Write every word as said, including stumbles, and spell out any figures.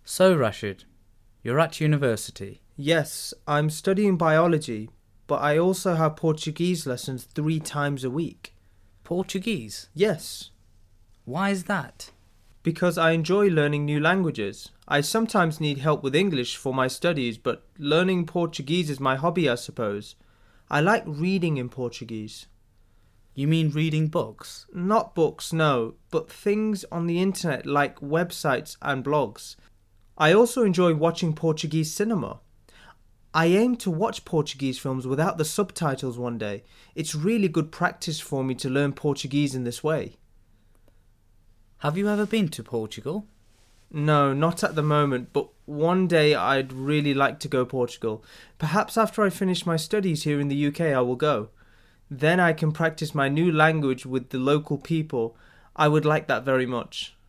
So, Rashid, you're at university. Yes, I'm studying biology, but I also have Portuguese lessons three times a week. Portuguese? Yes. Why is that? Because I enjoy learning new languages. I sometimes need help with English for my studies, but learning Portuguese is my hobby, I suppose. I like reading in Portuguese. You mean reading books? Not books, no, but things on the internet like websites and blogs. I also enjoy watching Portuguese cinema. I aim to watch Portuguese films without the subtitles one day. It's really good practice for me to learn Portuguese in this way. Have you ever been to Portugal? No, not at the moment, but one day I'd really like to go to Portugal. Perhaps after I finish my studies here in the U K I will go. Then I can practice my new language with the local people. I would like that very much.